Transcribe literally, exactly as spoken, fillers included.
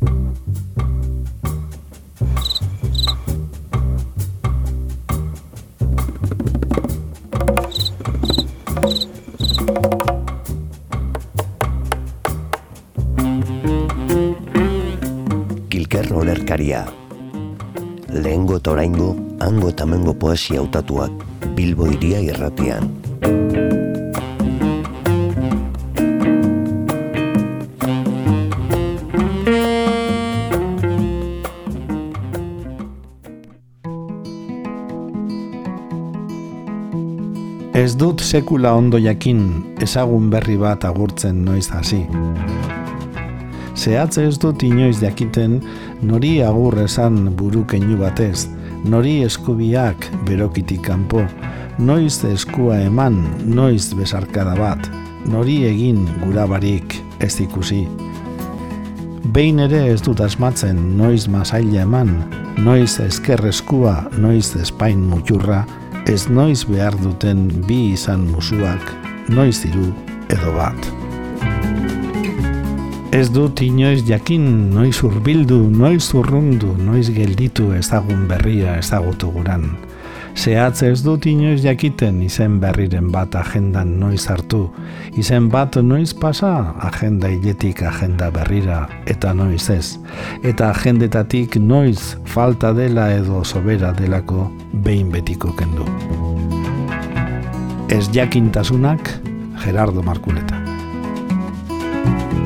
Kilker olerkaria. Lehengo eta oraingo, hango eta hemengo poesia hautatuak, Bilbo Hiria Irratian. Ez dut sekula ondo jakin, ezagun berri bat agurtzen noiz hasi. Zehatz ez dut inoiz jakiten, nori agur esan buru keinu batez, nori eskubiak berokitik kanpo, noiz eskua eman, noiz besarkada bat, nori egin gurabarik ez ikusi. Behin ere ez dut asmatzen, noiz masaila eman, noiz esker eskua, noiz espain muturra, ez noiz behar duten bi izan musuak, noiz hiru edo bat. Ez dut inoiz jakin, noiz hurbildu, noiz urrundu, noiz gelditu ezagun berria ezagutu guran. Zehatz ez dut inoiz jakiten izen berriren bat agendan noiz hartu, izen bat noiz pasa agenda hiletik agenda berrira eta noiz ez, eta agendetatik noiz falta dela edo sobera delako behin betiko kendu. Ez jakintasunak, Gerardo Markuleta.